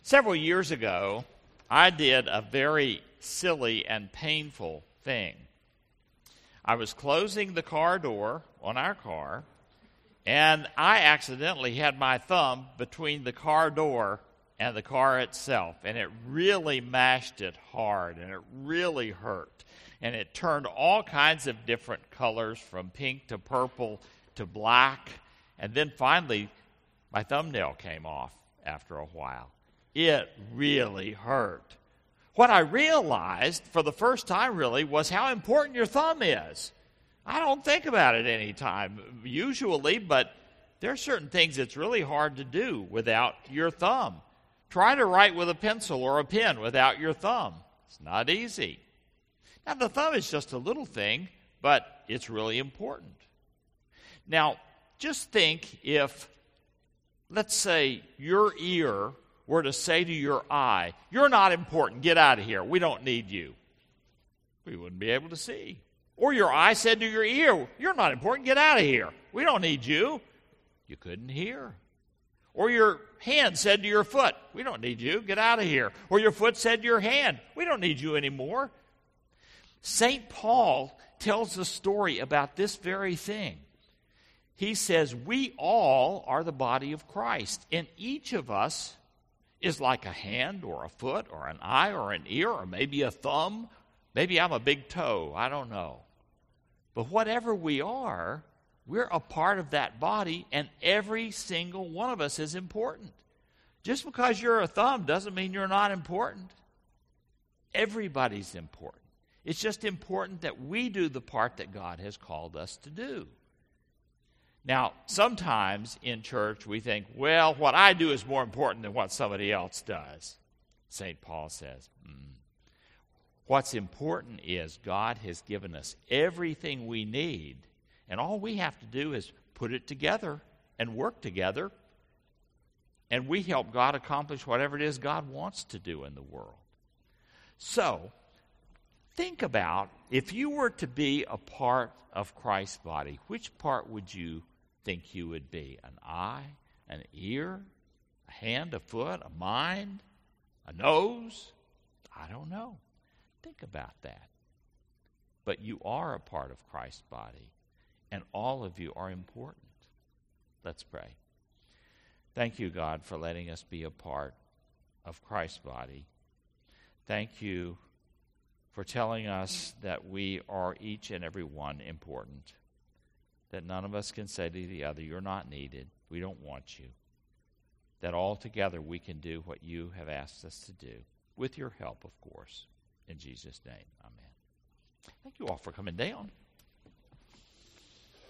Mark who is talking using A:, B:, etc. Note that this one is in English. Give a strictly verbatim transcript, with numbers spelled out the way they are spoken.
A: Several years ago, I did a very silly and painful thing. I was closing the car door on our car, and I accidentally had my thumb between the car door and the car itself, and it really mashed it hard, and it really hurt. And it turned all kinds of different colors, from pink to purple to black, and then finally my thumbnail came off after a while. It really hurt. What I realized for the first time really was how important your thumb is. I don't think about it any time usually, but there are certain things it's really hard to do without your thumb. Try to write with a pencil or a pen without your thumb. It's not easy. Now, the thumb is just a little thing, but it's really important. Now, just think if, let's say, your ear were to say to your eye, "You're not important, get out of here, we don't need you." We wouldn't be able to see. Or your eye said to your ear, "You're not important, get out of here, we don't need you." You couldn't hear. Or your hand said to your foot, "We don't need you, get out of here." Or your foot said to your hand, "We don't need you anymore." Saint Paul tells a story about this very thing. He says, we all are the body of Christ, and each of us is like a hand or a foot or an eye or an ear or maybe a thumb. Maybe I'm a big toe, I don't know. But whatever we are, we're a part of that body, and every single one of us is important. Just because you're a thumb doesn't mean you're not important. Everybody's important. It's just important that we do the part that God has called us to do. Now, sometimes in church we think, well, what I do is more important than what somebody else does. Saint Paul says, mm. What's important is God has given us everything we need, and all we have to do is put it together and work together, and we help God accomplish whatever it is God wants to do in the world. So, think about, if you were to be a part of Christ's body, which part would you think you would be? An eye, an ear, a hand, a foot, a mind, a nose? I don't know. Think about that. But you are a part of Christ's body, and all of you are important. Let's pray. Thank you, God, for letting us be a part of Christ's body. Thank you for telling us that we are each and every one important, that none of us can say to the other, "You're not needed, we don't want you," that all together we can do what you have asked us to do, with your help, of course. In Jesus' name, amen. Thank you all for coming down.